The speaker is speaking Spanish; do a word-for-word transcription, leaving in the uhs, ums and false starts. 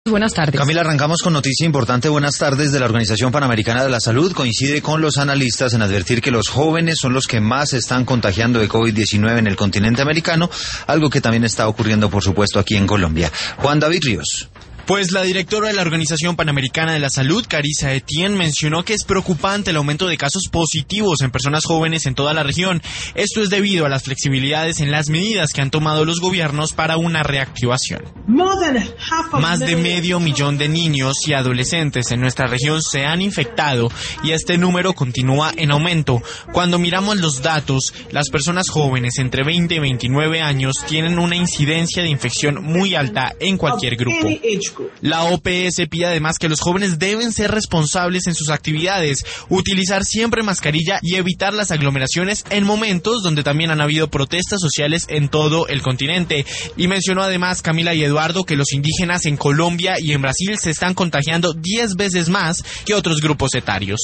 Buenas tardes. Camila, arrancamos con noticia importante. Buenas tardes. De la Organización Panamericana de la Salud coincide con los analistas en advertir que los jóvenes son los que más se están contagiando de COVID diecinueve en el continente americano, algo que también está ocurriendo, por supuesto, aquí en Colombia. Juan David Ríos. Pues la directora de la Organización Panamericana de la Salud, Carissa Etienne, mencionó que es preocupante el aumento de casos positivos en personas jóvenes en toda la región. Esto es debido a las flexibilidades en las medidas que han tomado los gobiernos para una reactivación. Más de medio millón de niños y adolescentes en nuestra región se han infectado y este número continúa en aumento. Cuando miramos los datos, las personas jóvenes entre veinte y veintinueve años tienen una incidencia de infección muy alta en cualquier grupo. La O P S pide además que los jóvenes deben ser responsables en sus actividades, utilizar siempre mascarilla y evitar las aglomeraciones en momentos donde también han habido protestas sociales en todo el continente. Y mencionó además, Camila y Eduardo, que los indígenas en Colombia y en Brasil se están contagiando diez veces más que otros grupos etarios.